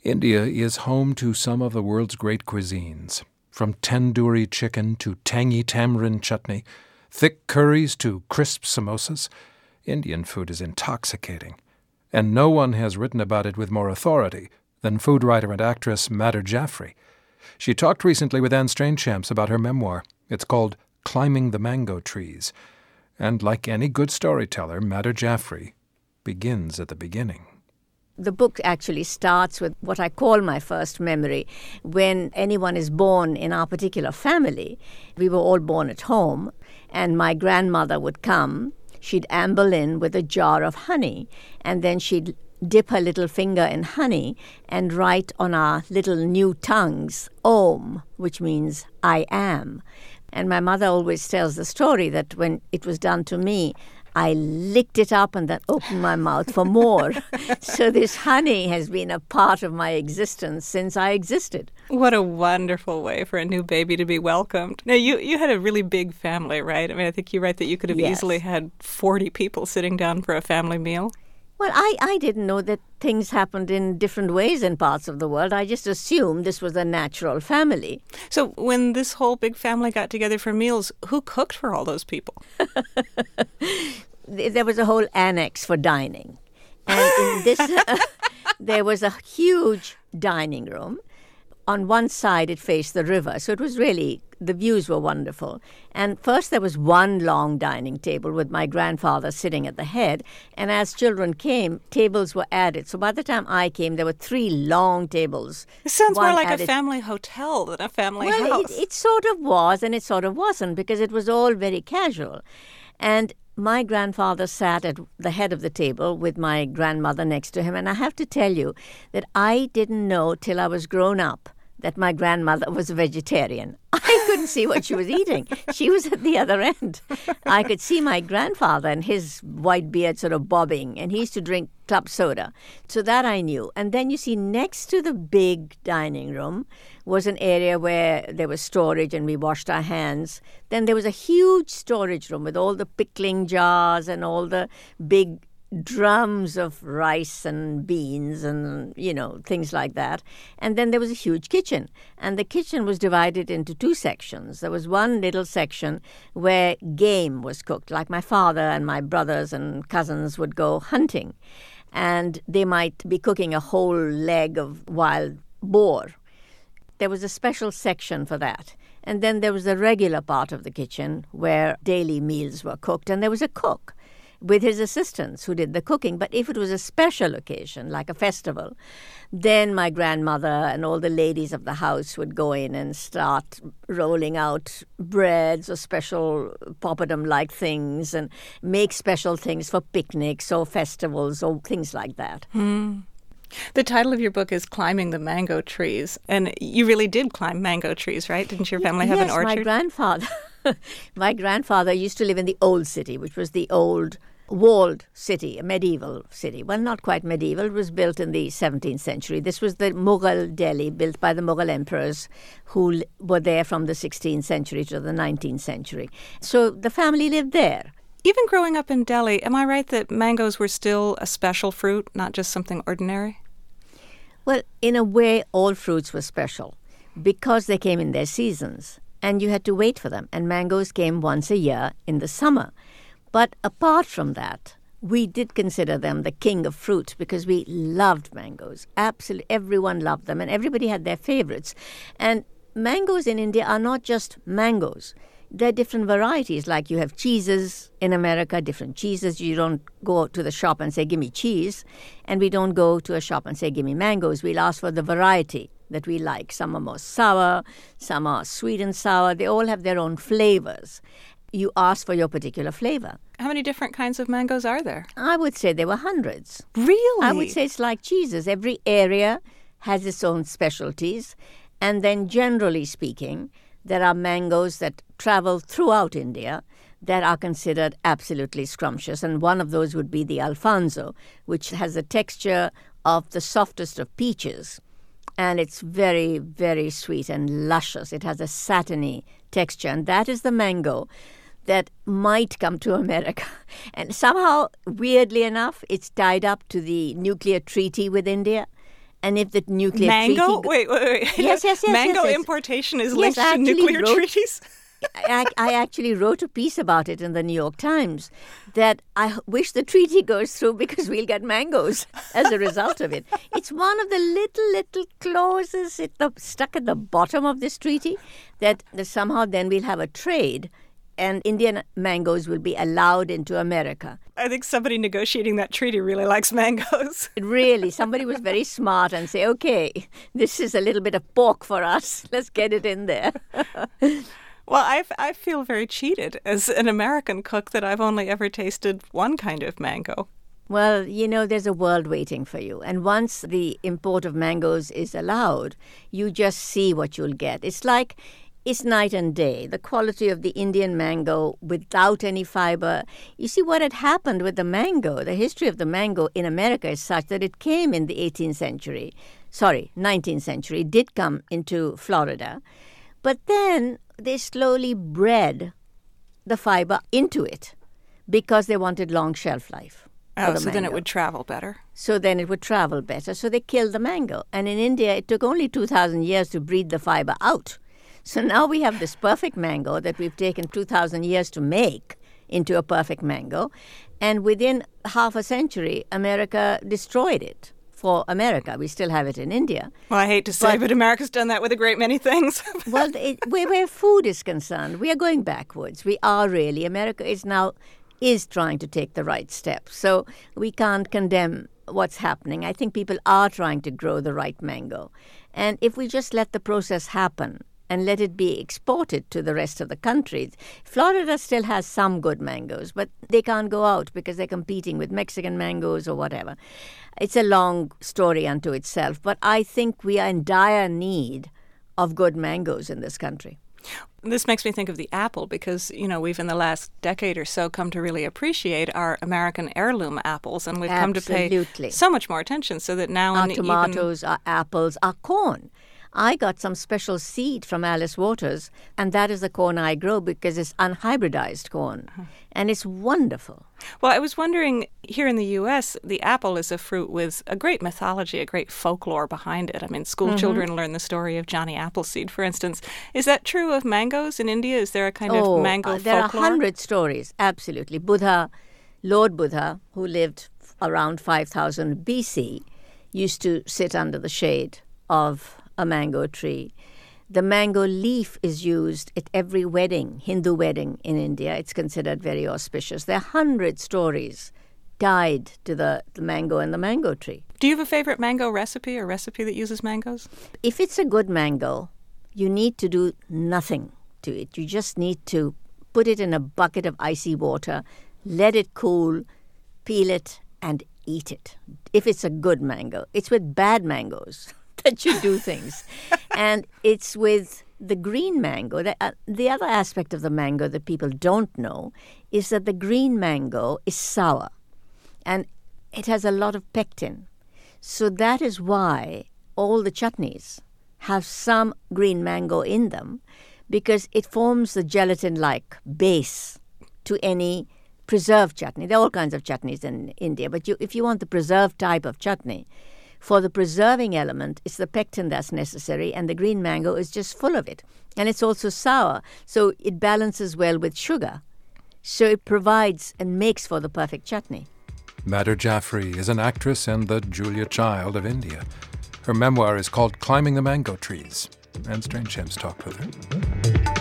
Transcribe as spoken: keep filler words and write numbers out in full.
India is home to some of the world's great cuisines, from tandoori chicken to tangy tamarind chutney, thick curries to crisp samosas. Indian food is intoxicating, and no one has written about it with more authority than food writer and actress Madhur Jaffrey. She talked recently with Anne Strainchamps about her memoir. It's called Climbing the Mango Trees. And like any good storyteller, Madhur Jaffrey begins at the beginning. The book actually starts with what I call my first memory. When anyone is born in our particular family, we were all born at home, and my grandmother would come. She'd amble in with a jar of honey, and then she'd dip her little finger in honey and write on our little new tongues, Om, which means I am. And my mother always tells the story that when it was done to me, I licked it up and then opened my mouth for more. So this honey has been a part of my existence since I existed. What a wonderful way for a new baby to be welcomed. Now, you, you had a really big family, right? I mean, I think you write that you could have Yes. easily had forty people sitting down for a family meal. Well, I, I didn't know that things happened in different ways in parts of the world. I just assumed this was a natural family. So when this whole big family got together for meals, who cooked for all those people? There was a whole annex for dining. And in this, uh, there was a huge dining room. On one side, it faced the river. So it was really, the views were wonderful. And first, there was one long dining table with my grandfather sitting at the head. And as children came, tables were added. So by the time I came, there were three long tables. It sounds more One like added- a family hotel than a family Well, house. it, it sort of was, and it sort of wasn't, because it was all very casual. And my grandfather sat at the head of the table with my grandmother next to him. And I have to tell you that I didn't know till I was grown up that my grandmother was a vegetarian. I couldn't see what she was eating. She was at the other end. I could see my grandfather and his white beard sort of bobbing, and he used to drink club soda. So that I knew. And then you see next to the big dining room was an area where there was storage and we washed our hands. Then there was a huge storage room with all the pickling jars and all the big drums of rice and beans and, you know, things like that. And then there was a huge kitchen. And the kitchen was divided into two sections. There was one little section where game was cooked, like my father and my brothers and cousins would go hunting. And they might be cooking a whole leg of wild boar. There was a special section for that. And then there was the regular part of the kitchen where daily meals were cooked. And there was a cook with his assistants who did the cooking. But if it was a special occasion, like a festival, then my grandmother and all the ladies of the house would go in and start rolling out breads or special poppadom-like things and make special things for picnics or festivals or things like that. Hmm. The title of your book is Climbing the Mango Trees. And you really did climb mango trees, right? Didn't your family have yes, an orchard? my grandfather. My grandfather used to live in the old city, which was the old walled city, a medieval city. Well, not quite medieval. It was built in the seventeenth century. This was the Mughal Delhi, built by the Mughal emperors who l- were there from the sixteenth century to the nineteenth century. So the family lived there. Even growing up in Delhi, am I right that mangoes were still a special fruit, not just something ordinary? Well, in a way, all fruits were special because they came in their seasons and you had to wait for them. And mangoes came once a year in the summer. But apart from that, we did consider them the king of fruit because we loved mangoes. Absolutely, everyone loved them and everybody had their favorites. And mangoes in India are not just mangoes. They're different varieties, like you have cheeses in America, different cheeses. You don't go to the shop and say, give me cheese. And we don't go to a shop and say, give me mangoes. We'll ask for the variety that we like. Some are more sour, some are sweet and sour. They all have their own flavors. You ask for your particular flavor. How many different kinds of mangoes are there? I would say there were hundreds. Really? I would say it's like cheeses. Every area has its own specialties. And then generally speaking, there are mangoes that travel throughout India that are considered absolutely scrumptious. And one of those would be the Alfonso, which has the texture of the softest of peaches. And it's very, very sweet and luscious. It has a satiny texture. And that is the mango that might come to America. And somehow, weirdly enough, it's tied up to the nuclear treaty with India. And if the nuclear mango? treaty... Wait, wait, wait. Yes, yes, yes. Mango yes, yes. importation is Yes, linked I to actually nuclear wrote- treaties? I, I actually wrote a piece about it in the New York Times that I wish the treaty goes through because we'll get mangoes as a result of it. It's one of the little, little clauses at the, stuck at the bottom of this treaty that, that somehow then we'll have a trade and Indian mangoes will be allowed into America. I think somebody negotiating that treaty really likes mangoes. Really, somebody was very smart and say, okay, this is a little bit of pork for us. Let's get it in there. Well, I, I feel very cheated as an American cook that I've only ever tasted one kind of mango. Well, you know, there's a world waiting for you. And once the import of mangoes is allowed, you just see what you'll get. It's like, it's night and day. The quality of the Indian mango without any fiber. You see, what had happened with the mango, the history of the mango in America is such that it came in the eighteenth century. Sorry, nineteenth century. It did come into Florida. But then they slowly bred the fiber into it because they wanted long shelf life. Oh, so then it would travel better. So then it would travel better. So they killed the mango. And in India, it took only two thousand years to breed the fiber out. So now we have this perfect mango that we've taken two thousand years to make into a perfect mango. And within half a century, America destroyed it. For America. We still have it in India. Well, I hate to say, but, but America's done that with a great many things. Well, it, where, where food is concerned, we are going backwards. We are really. America is now is trying to take the right steps. So we can't condemn what's happening. I think people are trying to grow the right mango. And if we just let the process happen and let it be exported to the rest of the country. Florida still has some good mangoes, but they can't go out because they're competing with Mexican mangoes or whatever. It's a long story unto itself, but I think we are in dire need of good mangoes in this country. This makes me think of the apple because, you know, we've in the last decade or so come to really appreciate our American heirloom apples, and we've Absolutely. come to pay so much more attention so that now... Our in tomatoes, even... our apples, our corn. I got some special seed from Alice Waters, and that is the corn I grow because it's unhybridized corn, uh-huh. and it's wonderful. Well, I was wondering, here in the U S, the apple is a fruit with a great mythology, a great folklore behind it. I mean, school mm-hmm. children learn the story of Johnny Appleseed, for instance. Is that true of mangoes in India? Is there a kind oh, of mango uh, there folklore? There are a hundred stories, absolutely. Buddha, Lord Buddha, who lived around five thousand B C, used to sit under the shade of a mango tree. The mango leaf is used at every wedding, Hindu wedding in India. It's considered very auspicious. There are hundred stories tied to the, the mango and the mango tree. Do you have a favorite mango recipe or recipe that uses mangoes? If it's a good mango, you need to do nothing to it. You just need to put it in a bucket of icy water, let it cool, peel it, and eat it. If it's a good mango. It's with bad mangoes that you do things. And it's with the green mango. The, uh, the other aspect of the mango that people don't know is that the green mango is sour. And it has a lot of pectin. So that is why all the chutneys have some green mango in them, because it forms the gelatin-like base to any preserved chutney. There are all kinds of chutneys in India, but you, if you want the preserved type of chutney, for the preserving element, it's the pectin that's necessary, and the green mango is just full of it. And it's also sour, so it balances well with sugar. So it provides and makes for the perfect chutney. Madhur Jaffrey is an actress and the Julia Child of India. Her memoir is called Climbing the Mango Trees, and Strange Ships talked with her.